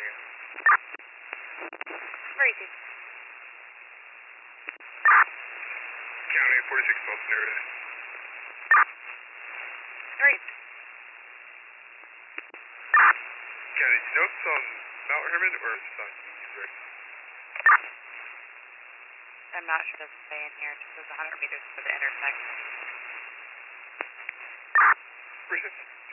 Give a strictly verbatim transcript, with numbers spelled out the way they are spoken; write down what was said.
here. Where is he? County forty-six miles an hour. Where is he? County, do you know if it's on Mount Herman or if it's on East? I'm not sure. It doesn't say in here. It just says one hundred meters to the intersection. Percent.